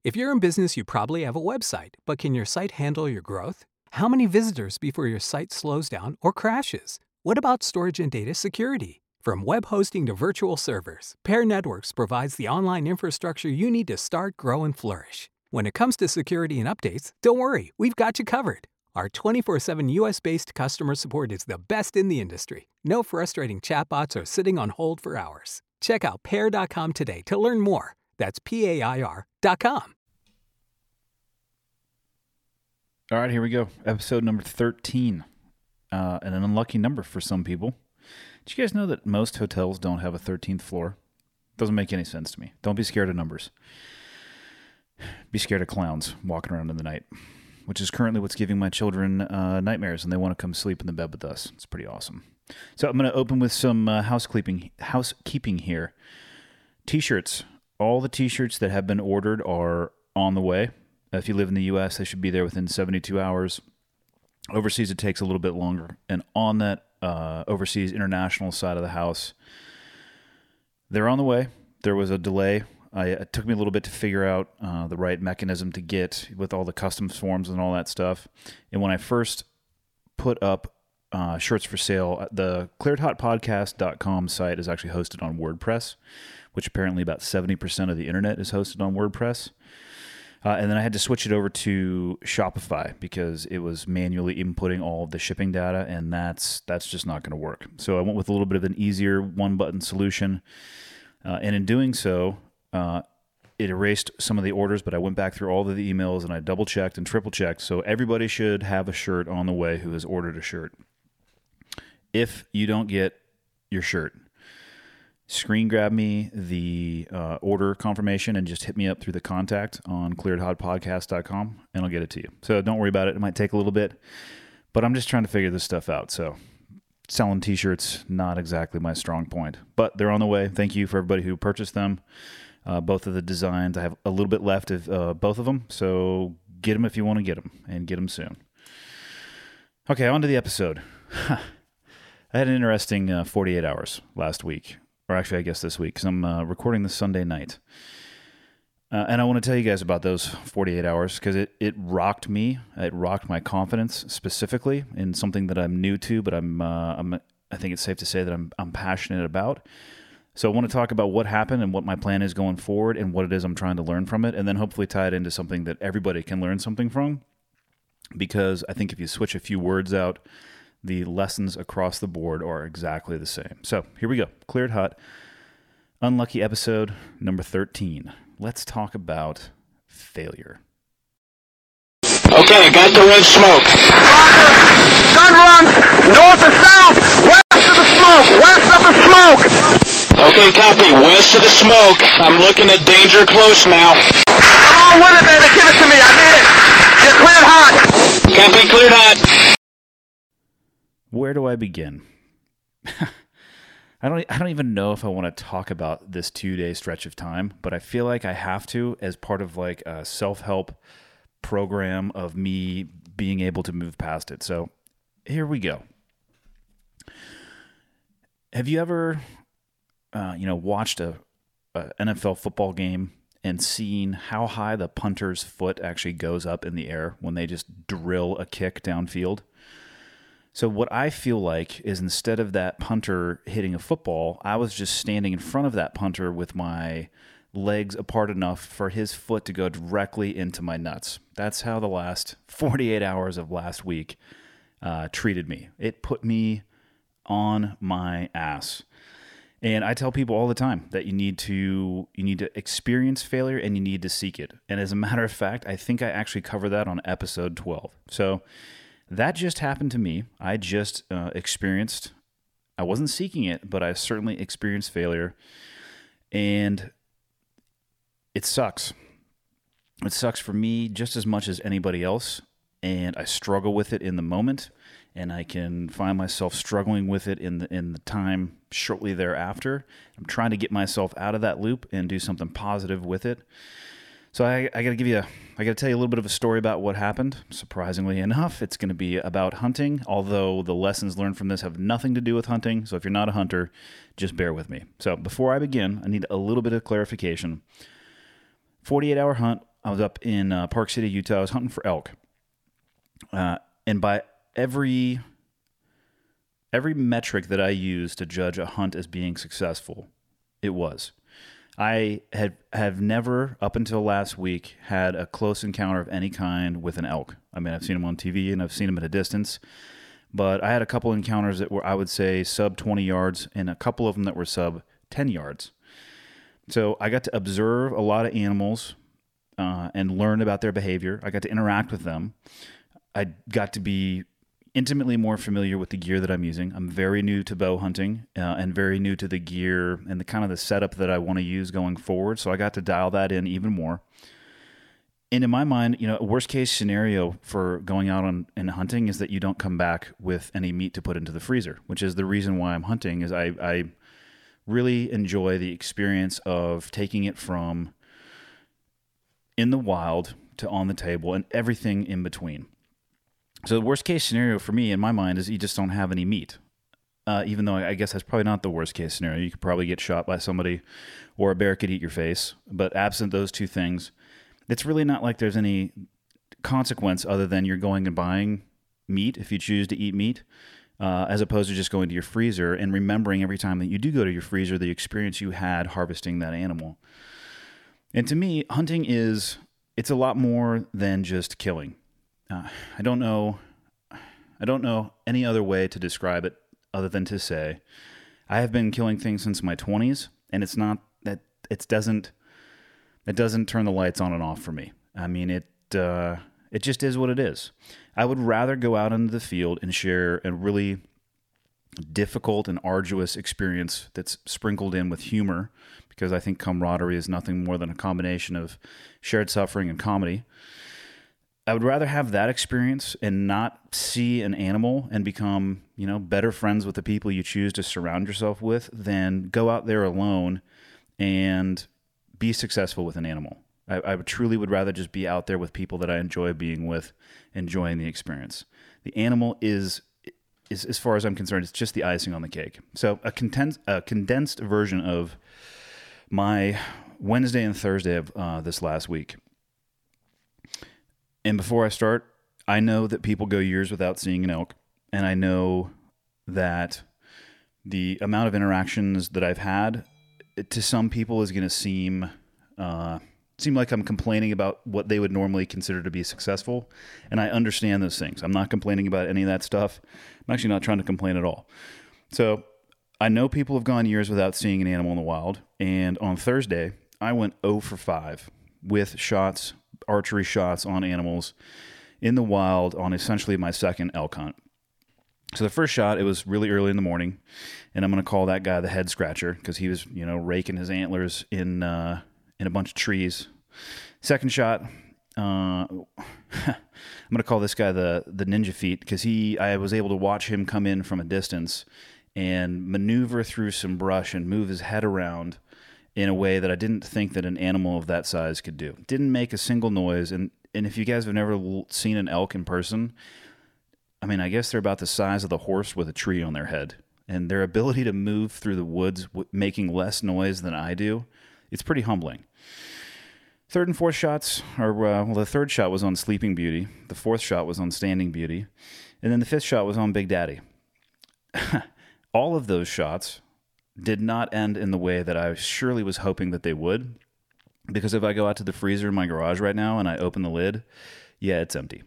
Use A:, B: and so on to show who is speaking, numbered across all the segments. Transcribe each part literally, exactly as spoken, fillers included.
A: If you're in business, you probably have a website, but can your site handle your growth? How many visitors before your site slows down or crashes? What about storage and data security? From web hosting to virtual servers, Pair Networks provides the online infrastructure you need to start, grow, and flourish. When it comes to security and updates, don't worry, we've got you covered. Our twenty-four seven U S-based customer support is the best in the industry. No frustrating chatbots or sitting on hold for hours. Check out pair dot com today to learn more. That's P A I R dot com.
B: All right, here we go. Episode number thirteen. Uh, and an unlucky number for some people. Did you guys know that most hotels don't have a thirteenth floor? Doesn't make any sense to me. Don't be scared of numbers. Be scared of clowns walking around in the night, which is currently what's giving my children uh, nightmares, and they want to come sleep in the bed with us. It's pretty awesome. So I'm going to open with some uh, housekeeping, housekeeping here. T-shirts. All the T-shirts that have been ordered are on the way. If you live in the U S, they should be there within seventy-two hours. Overseas, it takes a little bit longer. And on that uh, overseas international side of the house, they're on the way. There was a delay. I, it took me a little bit to figure out uh, the right mechanism to get with all the customs forms and all that stuff. And when I first put up uh, shirts for sale, the cleared hot podcast dot com site is actually hosted on WordPress, which apparently about seventy percent of the internet is hosted on WordPress. Uh, and then I had to switch it over to Shopify because it was manually inputting all of the shipping data, and that's that's just not going to work. So I went with a little bit of an easier one-button solution. Uh, and in doing so, uh, it erased some of the orders, but I went back through all of the emails, and I double-checked and triple-checked. So everybody should have a shirt on the way who has ordered a shirt. If you don't get your shirt, screen grab me the uh, order confirmation and just hit me up through the contact on cleared hot podcast dot com, and I'll get it to you. So don't worry about it. It might take a little bit, but I'm just trying to figure this stuff out. So selling T-shirts, not exactly my strong point, but they're on the way. Thank you for everybody who purchased them. Uh, both of the designs, I have a little bit left of uh, both of them, so get them if you want to get them, and get them soon. Okay, on to the episode. I had an interesting uh, forty-eight hours last week. Or actually, I guess this week, because I'm uh, recording this Sunday night. Uh, and I want to tell you guys about those forty-eight hours, because it, it rocked me. It rocked my confidence, specifically, in something that I'm new to, but I'm, uh, I'm I think it's safe to say that I'm I'm passionate about. So I want to talk about what happened and what my plan is going forward and what it is I'm trying to learn from it, and then hopefully tie it into something that everybody can learn something from. Because I think if you switch a few words out, the lessons across the board are exactly the same. So here we go. Cleared Hot. Unlucky episode number thirteen. Let's talk about failure.
C: Okay, got the red smoke.
D: Gun run north or south, west of the smoke, west of the smoke.
C: Okay, copy. West of the smoke. I'm looking at danger close now.
D: Come on with it, baby. Give it to me. I need it. You're cleared hot.
C: Copy, cleared hot.
B: Where do I begin? I don't I don't even know if I want to talk about this two-day stretch of time, but I feel like I have to as part of like a self-help program of me being able to move past it. So here we go. Have you ever uh, you know, watched a, a N F L football game and seen how high the punter's foot actually goes up in the air when they just drill a kick downfield? So what I feel like is instead of that punter hitting a football, I was just standing in front of that punter with my legs apart enough for his foot to go directly into my nuts. That's how the last forty-eight hours of last week uh, treated me. It put me on my ass. And I tell people all the time that you need to you need to experience failure and you need to seek it. And as a matter of fact, I think I actually cover that on episode twelve. So that just happened to me. I just uh, experienced, I wasn't seeking it, but I certainly experienced failure. And it sucks. It sucks for me just as much as anybody else. And I struggle with it in the moment. And I can find myself struggling with it in the, in the time shortly thereafter. I'm trying to get myself out of that loop and do something positive with it. So I, I got to give you, a, I got to tell you a little bit of a story about what happened. Surprisingly enough, it's going to be about hunting, although the lessons learned from this have nothing to do with hunting. So if you're not a hunter, just bear with me. So before I begin, I need a little bit of clarification. forty-eight hour hunt, I was up in uh, Park City, Utah. I was hunting for elk. Uh, and by every every metric that I use to judge a hunt as being successful, it was. I had have never, up until last week, had a close encounter of any kind with an elk. I mean, I've seen them on T V and I've seen them at a distance, but I had a couple encounters that were, I would say, sub twenty yards, and a couple of them that were sub ten yards. So I got to observe a lot of animals uh, and learn about their behavior. I got to interact with them. I got to be intimately more familiar with the gear that I'm using. I'm very new to bow hunting uh, and very new to the gear and the kind of the setup that I want to use going forward. So I got to dial that in even more. And in my mind, you know, worst case scenario for going out on and hunting is that you don't come back with any meat to put into the freezer, which is the reason why I'm hunting. Is I, I really enjoy the experience of taking it from in the wild to on the table and everything in between. So the worst case scenario for me, in my mind, is you just don't have any meat. Uh, even though I guess that's probably not the worst case scenario. You could probably get shot by somebody, or a bear could eat your face. But absent those two things, it's really not like there's any consequence other than you're going and buying meat if you choose to eat meat, uh, as opposed to just going to your freezer and remembering every time that you do go to your freezer the experience you had harvesting that animal. And to me, hunting is, it's a lot more than just killing. Uh, I don't know. I don't know any other way to describe it other than to say I have been killing things since my twenties, and it's not that it doesn't it doesn't turn the lights on and off for me. I mean, it uh, it just is what it is. I would rather go out into the field and share a really difficult and arduous experience that's sprinkled in with humor, because I think camaraderie is nothing more than a combination of shared suffering and comedy. I would rather have that experience and not see an animal and become, you know, better friends with the people you choose to surround yourself with than go out there alone and be successful with an animal. I, I would truly would rather just be out there with people that I enjoy being with, enjoying the experience. The animal is, is as far as I'm concerned, it's just the icing on the cake. So a condensed, a condensed version of my Wednesday and Thursday of uh, this last week. And before I start, I know that people go years without seeing an elk, and I know that the amount of interactions that I've had, it, to some people, is going to seem uh, seem like I'm complaining about what they would normally consider to be successful, and I understand those things. I'm not complaining about any of that stuff. I'm actually not trying to complain at all. So I know people have gone years without seeing an animal in the wild, and on Thursday, I went oh for five with shots, archery shots on animals in the wild on essentially my second elk hunt. So the first shot, it was really early in the morning, and I'm going to call that guy the head scratcher because he was, you know, raking his antlers in uh, in a bunch of trees. Second shot, uh, I'm going to call this guy the the ninja feet because he, I was able to watch him come in from a distance and maneuver through some brush and move his head around in a way that I didn't think that an animal of that size could do. Didn't make a single noise. And, and if you guys have never seen an elk in person, I mean, I guess they're about the size of the horse with a tree on their head. And their ability to move through the woods w- making less noise than I do, it's pretty humbling. Third and fourth shots, or uh, well, the third shot was on Sleeping Beauty. The fourth shot was on Standing Beauty. And then the fifth shot was on Big Daddy. All of those shots did not end in the way that I surely was hoping that they would. Because if I go out to the freezer in my garage right now and I open the lid, yeah, it's empty.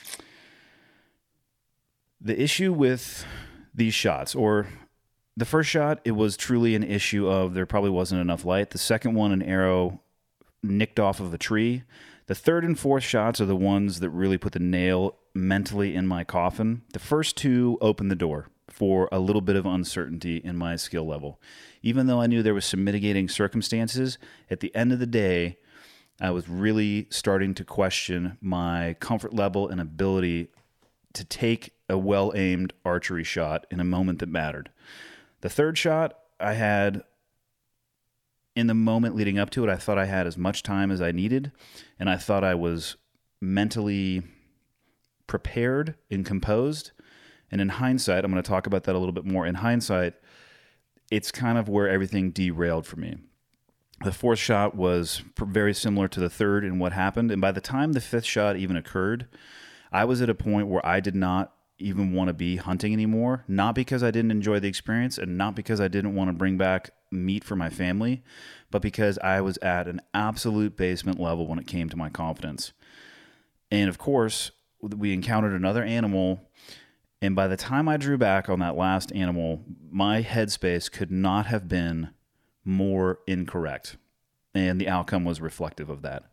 B: The issue with these shots, or the first shot, it was truly an issue of there probably wasn't enough light. The second one, an arrow nicked off of a tree. The third and fourth shots are the ones that really put the nail mentally in my coffin. The first two opened the door for a little bit of uncertainty in my skill level. Even though I knew there was some mitigating circumstances, at the end of the day, I was really starting to question my comfort level and ability to take a well-aimed archery shot in a moment that mattered. The third shot, I had, in the moment leading up to it, I thought I had as much time as I needed, and I thought I was mentally prepared and composed. And in hindsight, I'm going to talk about that a little bit more. In hindsight, it's kind of where everything derailed for me. The fourth shot was very similar to the third in what happened. And by the time the fifth shot even occurred, I was at a point where I did not even want to be hunting anymore. Not because I didn't enjoy the experience and not because I didn't want to bring back meat for my family, but because I was at an absolute basement level when it came to my confidence. And of course, we encountered another animal. And by the time I drew back on that last animal, my headspace could not have been more incorrect. And the outcome was reflective of that.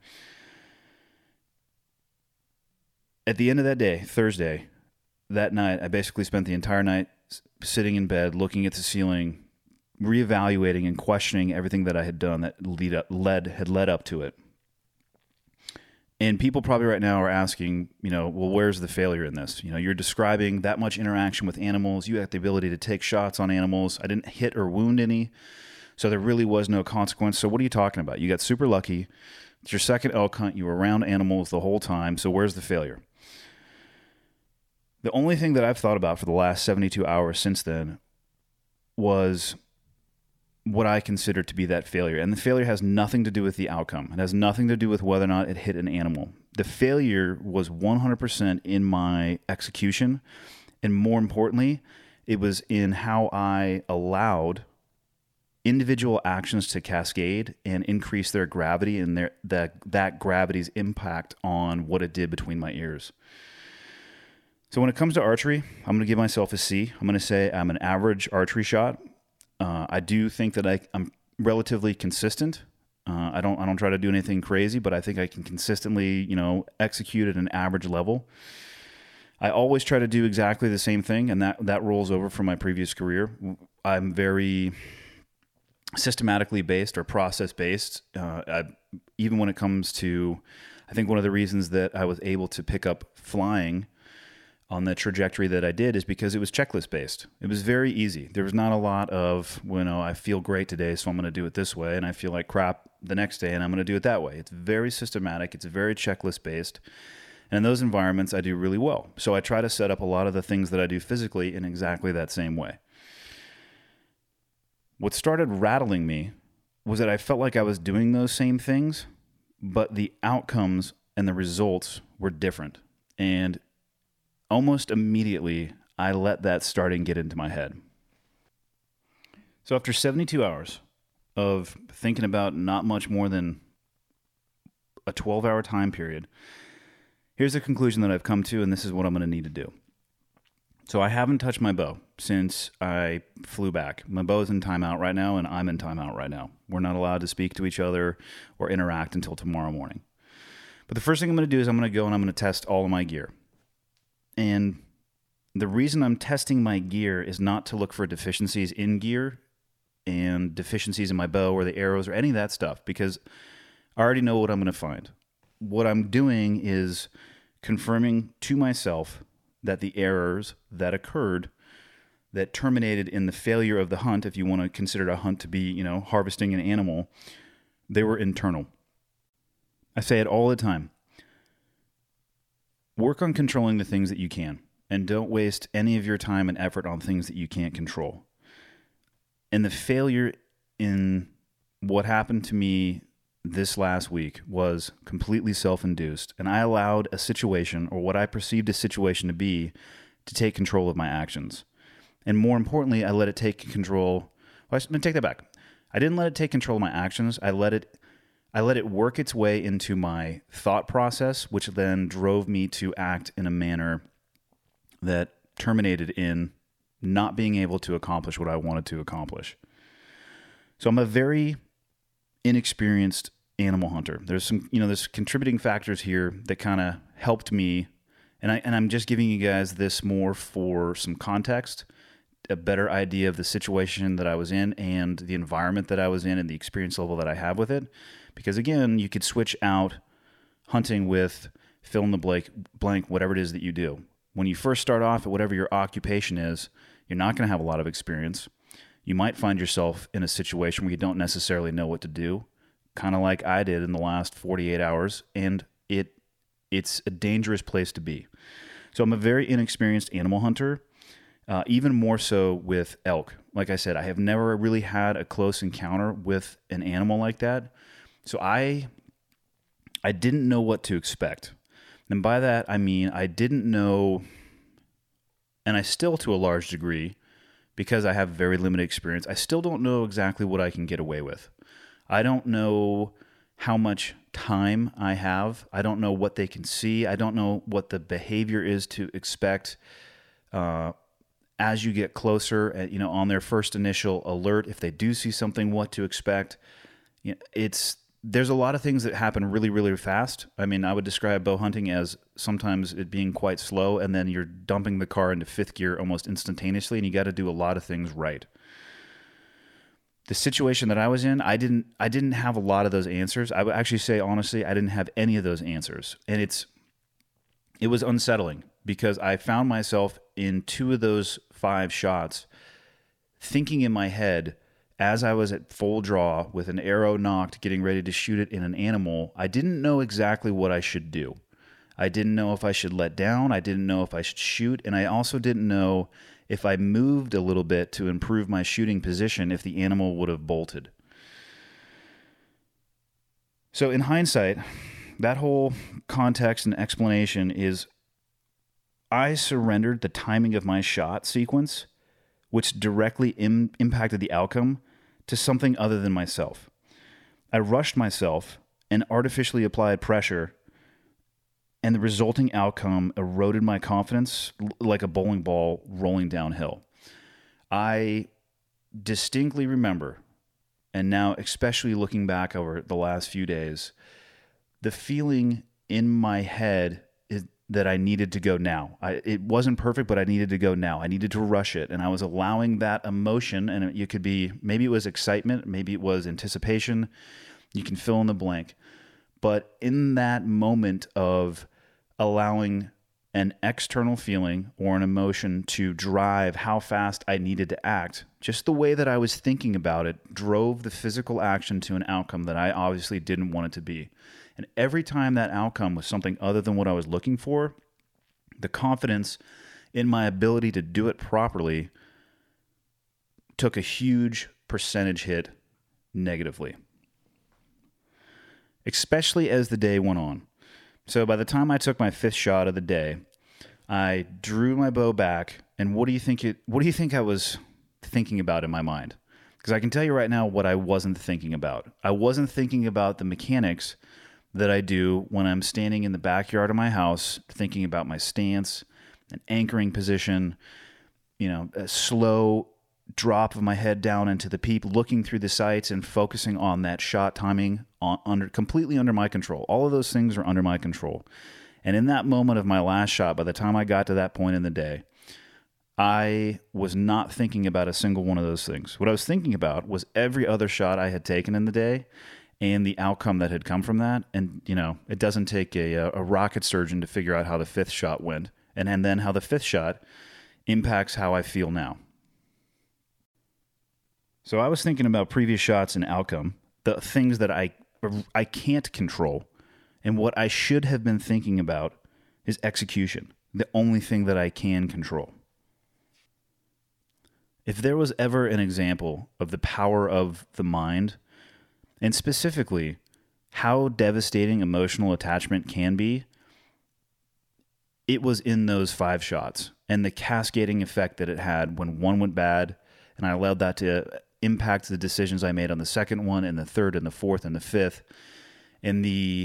B: At the end of that day, Thursday, that night, I basically spent the entire night sitting in bed, looking at the ceiling, reevaluating and questioning everything that I had done that lead up, led had led up to it. And people probably right now are asking, you know, well, where's the failure in this? You know, you're describing that much interaction with animals. You had the ability to take shots on animals. I didn't hit or wound any, so there really was no consequence. So what are you talking about? You got super lucky. It's your second elk hunt. You were around animals the whole time. So where's the failure? The only thing that I've thought about for the last seventy-two hours since then was what I consider to be that failure. And the failure has nothing to do with the outcome. It has nothing to do with whether or not it hit an animal. The failure was one hundred percent in my execution. And more importantly, it was in how I allowed individual actions to cascade and increase their gravity and their that, that gravity's impact on what it did between my ears. So when it comes to archery, I'm going to give myself a C. I'm going to say I'm an average archery shot. Uh, I do think that I, I'm relatively consistent. Uh, I don't I don't try to do anything crazy, but I think I can consistently, you know, execute at an average level. I always try to do exactly the same thing, and that, that rolls over from my previous career. I'm very systematically based or process based. Uh, I, even when it comes to, I think one of the reasons that I was able to pick up flying on the trajectory that I did is because it was checklist based. It was very easy. There was not a lot of, you know, I feel great today, so I'm going to do it this way, and I feel like crap the next day, and I'm going to do it that way. It's very systematic. It's very checklist based. And in those environments, I do really well. So I try to set up a lot of the things that I do physically in exactly that same way. What started rattling me was that I felt like I was doing those same things, but the outcomes and the results were different. And almost immediately, I let that starting get into my head. So after seventy-two hours of thinking about not much more than a twelve-hour time period, here's the conclusion that I've come to, and this is what I'm going to need to do. So I haven't touched my bow since I flew back. My bow's in timeout right now, and I'm in timeout right now. We're not allowed to speak to each other or interact until tomorrow morning. But the first thing I'm going to do is I'm going to go and I'm going to test all of my gear. And the reason I'm testing my gear is not to look for deficiencies in gear and deficiencies in my bow or the arrows or any of that stuff, because I already know what I'm going to find. What I'm doing is confirming to myself that the errors that occurred that terminated in the failure of the hunt, if you want to consider a hunt to be, you know, harvesting an animal, they were internal. I say it all the time. Work on controlling the things that you can, and don't waste any of your time and effort on things that you can't control. And the failure in what happened to me this last week was completely self-induced, and I allowed a situation, or what I perceived a situation to be, to take control of my actions. And more importantly, I let it take control. Well, I'm going to take that back. I didn't let it take control of my actions. I let it I let it work its way into my thought process, which then drove me to act in a manner that terminated in not being able to accomplish what I wanted to accomplish. So I'm a very inexperienced animal hunter. There's some, you know, there's contributing factors here that kind of helped me, and I and I'm just giving you guys this more for some context, a better idea of the situation that I was in and the environment that I was in and the experience level that I have with it. Because again, you could switch out hunting with fill in the blank, blank, whatever it is that you do. When you first start off at whatever your occupation is, you're not going to have a lot of experience. You might find yourself in a situation where you don't necessarily know what to do, kind of like I did in the last forty-eight hours, and it it's a dangerous place to be. So I'm a very inexperienced animal hunter, uh, even more so with elk. Like I said, I have never really had a close encounter with an animal like that. So I I didn't know what to expect. And by that, I mean I didn't know, and I still to a large degree, because I have very limited experience, I still don't know exactly what I can get away with. I don't know how much time I have. I don't know what they can see. I don't know what the behavior is to expect uh, as you get closer, and, you know, on their first initial alert, if they do see something, what to expect. You know, it's there's a lot of things that happen really, really fast. I mean, I would describe bow hunting as sometimes it being quite slow, and then you're dumping the car into fifth gear almost instantaneously, and you got to do a lot of things right. The situation that I was in, I didn't I didn't have a lot of those answers. I would actually say, honestly, I didn't have any of those answers. And it's it was unsettling because I found myself in two of those five shots thinking in my head, as I was at full draw with an arrow knocked, getting ready to shoot it in an animal, I didn't know exactly what I should do. I didn't know if I should let down. I didn't know if I should shoot. And I also didn't know if I moved a little bit to improve my shooting position, if the animal would have bolted. So in hindsight, that whole context and explanation is I surrendered the timing of my shot sequence, which directly im- impacted the outcome, to something other than myself. I rushed myself and artificially applied pressure, and the resulting outcome eroded my confidence like a bowling ball rolling downhill. I distinctly remember, and now especially looking back over the last few days, the feeling in my head is that I needed to go now. I, it wasn't perfect, but I needed to go now. I needed to rush it, and I was allowing that emotion, and it, it could be, maybe it was excitement, maybe it was anticipation, you can fill in the blank. But in that moment of allowing an external feeling or an emotion to drive how fast I needed to act, just the way that I was thinking about it drove the physical action to an outcome that I obviously didn't want it to be. And every time that outcome was something other than what I was looking for, the confidence in my ability to do it properly took a huge percentage hit negatively, especially as the day went on. So by the time I took my fifth shot of the day, I drew my bow back, and what do you think it, what do you think I was thinking about in my mind? Because I can tell you right now what I wasn't thinking about. I wasn't thinking about the mechanics that I do when I'm standing in the backyard of my house, thinking about my stance, an anchoring position, you know, a slow drop of my head down into the peep, looking through the sights and focusing on that shot timing on, under completely under my control. All of those things are under my control. And in that moment of my last shot, by the time I got to that point in the day, I was not thinking about a single one of those things. What I was thinking about was every other shot I had taken in the day and the outcome that had come from that. And, you know, it doesn't take a, a rocket surgeon to figure out how the fifth shot went, and, and then how the fifth shot impacts how I feel now. So I was thinking about previous shots and outcome, the things that I I can't control, and what I should have been thinking about is execution, the only thing that I can control. If there was ever an example of the power of the mind, and specifically how devastating emotional attachment can be, it was in those five shots and the cascading effect that it had when one went bad, and I allowed that to impact the decisions I made on the second one and the third and the fourth and the fifth, and the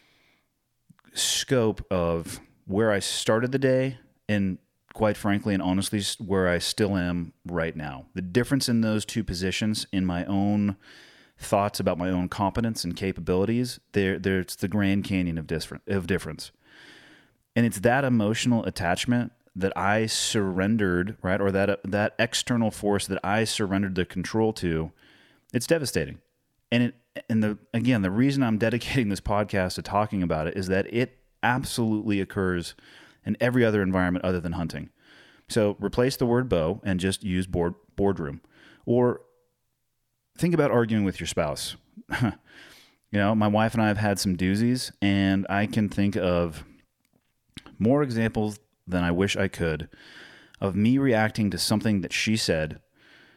B: scope of where I started the day and, quite frankly and honestly, where I still am right now. The difference in those two positions in my own thoughts about my own competence and capabilities, there, there's the Grand Canyon of different of difference. And it's that emotional attachment that I surrendered, right, or that uh, that external force that I surrendered the control to. It's devastating. And it and the again, the reason I'm dedicating this podcast to talking about it is that it absolutely occurs in every other environment other than hunting. So replace the word bow and just use board boardroom. Or think about arguing with your spouse. You know, my wife and I have had some doozies, and I can think of more examples than I wish I could of me reacting to something that she said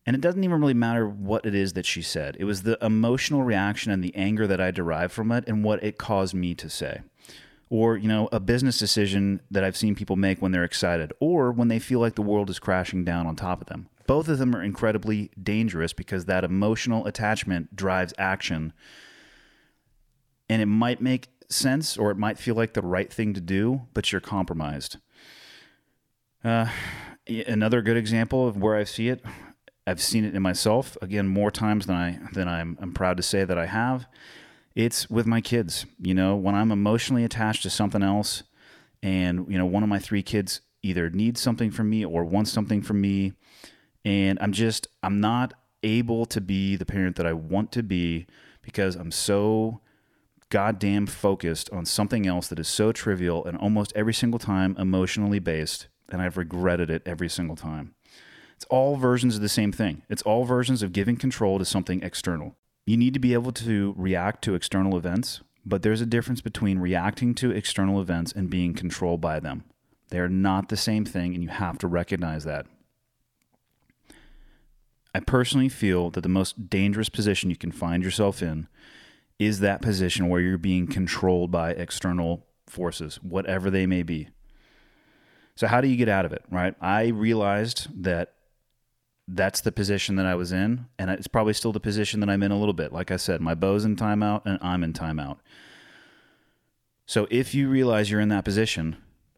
B: And it doesn't even really matter what it is that she said. It was the emotional reaction and the anger that I derived from it and what it caused me to say. Or, you know, a business decision that I've seen people make when they're excited or when they feel like the world is crashing down on top of them. Both of them are incredibly dangerous because that emotional attachment drives action. And it might make sense or it might feel like the right thing to do, but you're compromised. Uh, another good example of where I see it, I've seen it in myself, again, more times than, I, than I'm, I'm proud to say that I have. It's with my kids. You know, when I'm emotionally attached to something else and, you know, one of my three kids either needs something from me or wants something from me, and I'm just, I'm not able to be the parent that I want to be because I'm so goddamn focused on something else that is so trivial and almost every single time emotionally based, and I've regretted it every single time. It's all versions of the same thing. It's all versions of giving control to something external. You need to be able to react to external events, but there's a difference between reacting to external events and being controlled by them. They are not the same thing, and you have to recognize that. I personally feel that the most dangerous position you can find yourself in is that position where you're being controlled by external forces, whatever they may be. So how do you get out of it, right? I realized that that's the position that I was in, and it's probably still the position that I'm in a little bit. Like I said, my beau's in timeout, and I'm in timeout. So if you realize you're in that position,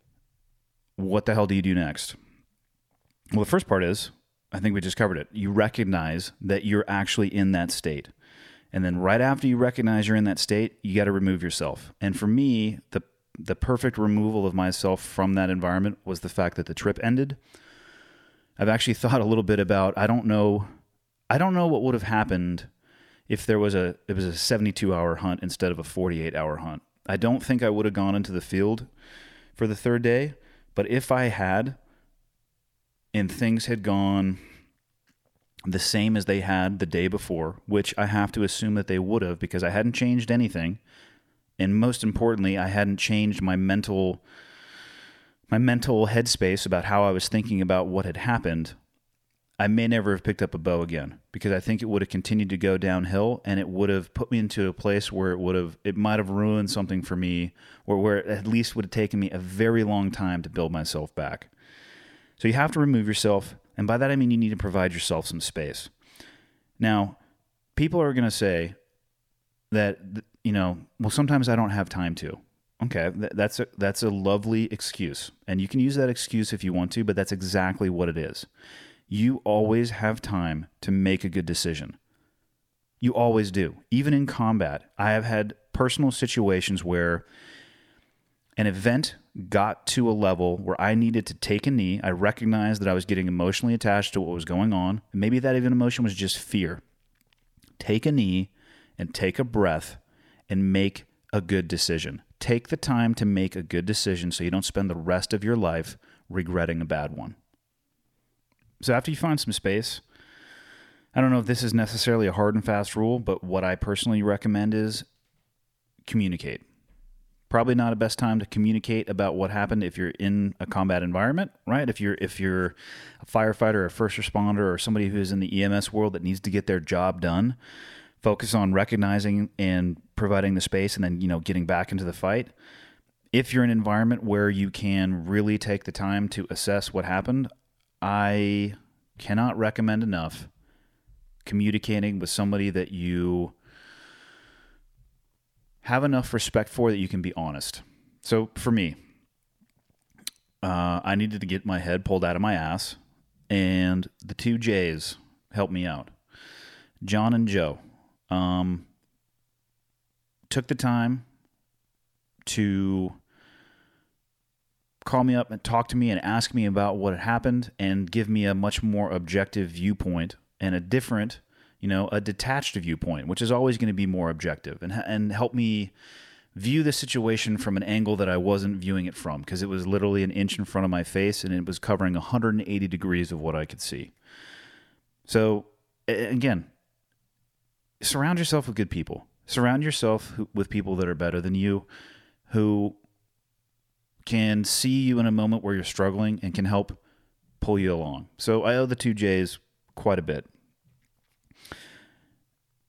B: what the hell do you do next? Well, the first part is, I think we just covered it. You recognize that you're actually in that state. And then right after you recognize you're in that state, you got to remove yourself. And for me, the the perfect removal of myself from that environment was the fact that the trip ended. I've actually thought a little bit about, I don't know, I don't know what would have happened if there was a, it was a seventy-two hour hunt instead of a forty-eight hour hunt. I don't think I would have gone into the field for the third day, but if I had, and things had gone the same as they had the day before, which I have to assume that they would have because I hadn't changed anything, and most importantly, I hadn't changed my mental my mental headspace about how I was thinking about what had happened, I may never have picked up a bow again because I think it would have continued to go downhill and it would have put me into a place where it would have, it might have ruined something for me or where it at least would have taken me a very long time to build myself back. So you have to remove yourself, and by that I mean you need to provide yourself some space. Now, people are going to say that, you know, well, sometimes I don't have time to. Okay, that's a, that's a lovely excuse, and you can use that excuse if you want to, but that's exactly what it is. You always have time to make a good decision. You always do. Even in combat, I have had personal situations where an event got to a level where I needed to take a knee. I recognized that I was getting emotionally attached to what was going on. Maybe that even emotion was just fear. Take a knee and take a breath and make a good decision. Take the time to make a good decision so you don't spend the rest of your life regretting a bad one. So after you find some space, I don't know if this is necessarily a hard and fast rule, but what I personally recommend is communicate. Probably not the best time to communicate about what happened if you're in a combat environment, right? If you're if you're a firefighter, a first responder, or somebody who's in the E M S world that needs to get their job done, focus on recognizing and providing the space and then, you know, getting back into the fight. If you're in an environment where you can really take the time to assess what happened, I cannot recommend enough communicating with somebody that you have enough respect for that you can be honest. So for me, uh, I needed to get my head pulled out of my ass, and the two J's helped me out. John and Joe um, took the time to call me up and talk to me and ask me about what had happened and give me a much more objective viewpoint and a different, you know, a detached viewpoint, which is always going to be more objective, and and help me view the situation from an angle that I wasn't viewing it from, because it was literally an inch in front of my face and it was covering one hundred eighty degrees of what I could see. So again, surround yourself with good people. Surround yourself with people that are better than you, who can see you in a moment where you're struggling and can help pull you along. So I owe the two J's quite a bit.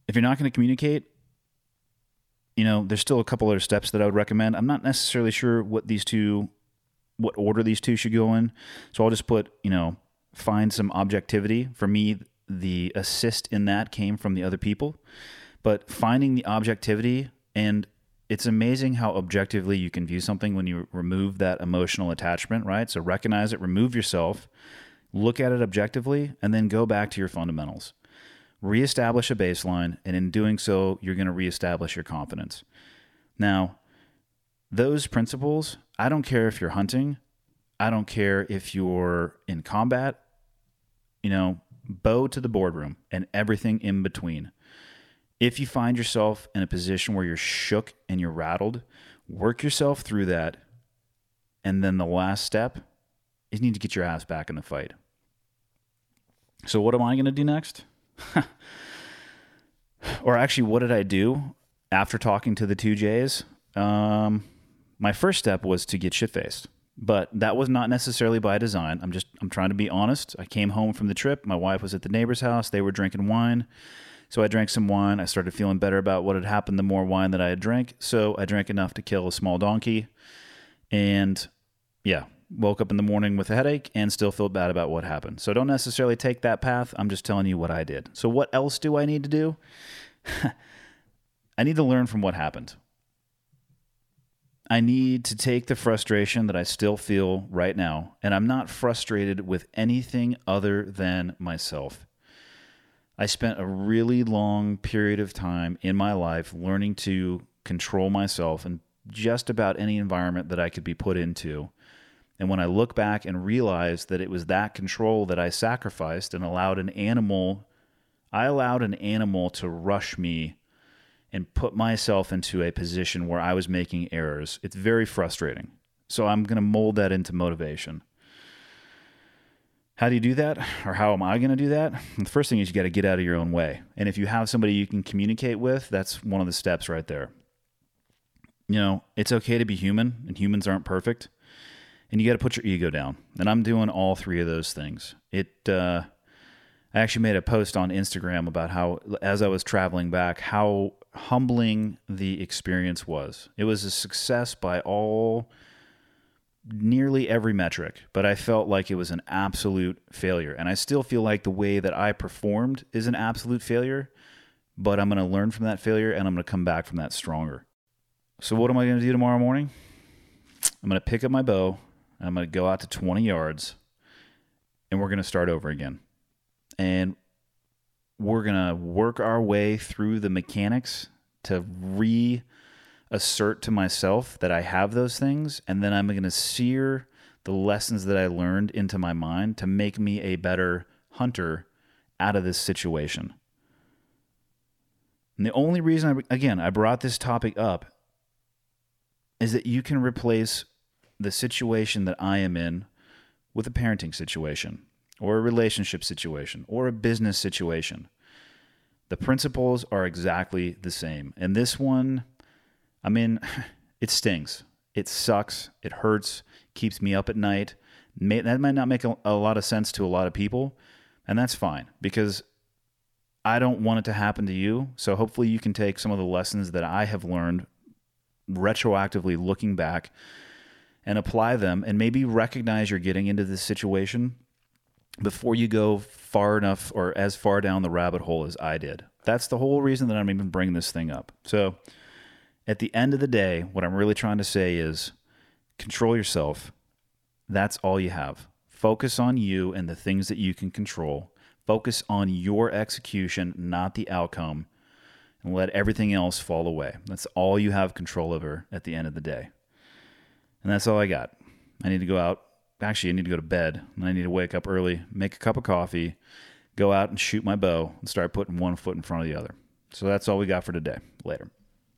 B: If you're not going to communicate, you know, there's still a couple other steps that I would recommend. I'm not necessarily sure what these two, what order these two should go in. So I'll just put, you know, find some objectivity. For me, the assist in that came from the other people. But finding the objectivity, and it's amazing how objectively you can view something when you remove that emotional attachment, right? So recognize it, remove yourself, look at it objectively, and then go back to your fundamentals. Reestablish a baseline, and in doing so, you're going to reestablish your confidence. Now, those principles, I don't care if you're hunting, I don't care if you're in combat, you know, bow to the boardroom and everything in between. If you find yourself in a position where you're shook and you're rattled, work yourself through that, and then the last step is you need to get your ass back in the fight. So what am I going to do next? Or actually, what did I do after talking to the two J's? Um, my first step was to get shit-faced, but that was not necessarily by design. I'm just, I'm trying to be honest. I came home from the trip. My wife was at the neighbor's house. They were drinking wine. So I drank some wine. I started feeling better about what had happened the more wine that I had drank. So I drank enough to kill a small donkey. And yeah, woke up in the morning with a headache and still felt bad about what happened. So don't necessarily take that path. I'm just telling you what I did. So what else do I need to do? I need to learn from what happened. I need to take the frustration that I still feel right now, and I'm not frustrated with anything other than myself. I spent a really long period of time in my life learning to control myself in just about any environment that I could be put into. And when I look back and realize that it was that control that I sacrificed and allowed an animal, I allowed an animal to rush me and put myself into a position where I was making errors. It's very frustrating. So I'm going to mold that into motivation. How do you do that? Or how am I going to do that? The first thing is you got to get out of your own way. And if you have somebody you can communicate with, that's one of the steps right there. You know, it's okay to be human, and humans aren't perfect. And you got to put your ego down. And I'm doing all three of those things. It, uh, I actually made a post on Instagram about how, as I was traveling back, how humbling the experience was. It was a success by all, nearly every metric, but I felt like it was an absolute failure. And I still feel like the way that I performed is an absolute failure, but I'm going to learn from that failure and I'm going to come back from that stronger. So what am I going to do tomorrow morning? I'm going to pick up my bow. I'm going to go out to twenty yards, and we're going to start over again. And we're going to work our way through the mechanics to reassert to myself that I have those things, and then I'm going to sear the lessons that I learned into my mind to make me a better hunter out of this situation. And the only reason, I, again, I brought this topic up is that you can replace the situation that I am in with a parenting situation or a relationship situation or a business situation. The principles are exactly the same. And this one, I mean, it stings. It sucks. It hurts. Keeps me up at night. May, that might not make a, a lot of sense to a lot of people, and that's fine because I don't want it to happen to you. So hopefully you can take some of the lessons that I have learned retroactively looking back and apply them and maybe recognize you're getting into this situation before you go far enough or as far down the rabbit hole as I did. That's the whole reason that I'm even bringing this thing up. So at the end of the day, what I'm really trying to say is control yourself. That's all you have. Focus on you and the things that you can control. Focus on your execution, not the outcome, and let everything else fall away. That's all you have control over at the end of the day. And that's all I got. I need to go out. Actually, I need to go to bed. And I need to wake up early, make a cup of coffee, go out and shoot my bow, and start putting one foot in front of the other. So that's all we got for today. Later.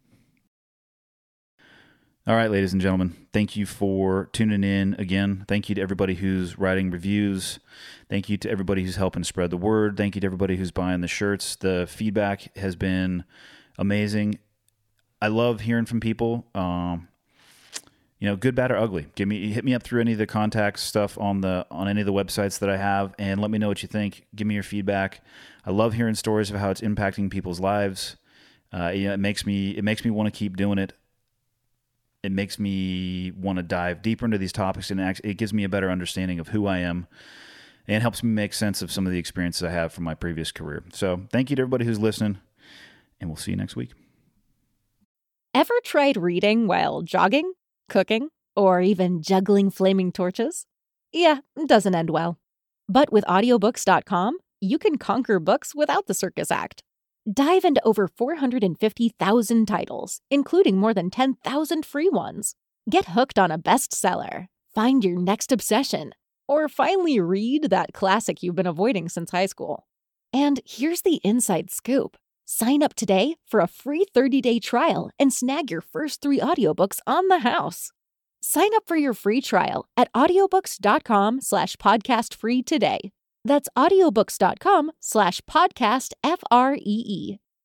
B: All right, ladies and gentlemen, thank you for tuning in again. Thank you to everybody who's writing reviews. Thank you to everybody who's helping spread the word. Thank you to everybody who's buying the shirts. The feedback has been amazing. I love hearing from people. Um, you know, good, bad, or ugly. Give me, hit me up through any of the contact stuff on the on any of the websites that I have, and let me know what you think. Give me your feedback. I love hearing stories of how it's impacting people's lives. Uh, you know, it makes me it makes me want to keep doing it. It makes me want to dive deeper into these topics, and it gives me a better understanding of who I am, and helps me make sense of some of the experiences I have from my previous career. So, thank you to everybody who's listening, and we'll see you next week.
E: Ever tried reading while jogging, cooking, or even juggling flaming torches? Yeah, it doesn't end well. But with audiobooks dot com, you can conquer books without the circus act. Dive into over four hundred fifty thousand titles, including more than ten thousand free ones. Get hooked on a bestseller, find your next obsession, or finally read that classic you've been avoiding since high school. And here's the inside scoop. Sign up today for a free thirty-day trial and snag your first three audiobooks on the house. Sign up for your free trial at audiobooks dot com slash podcast free today. That's audiobooks dot com slash podcast F R E E.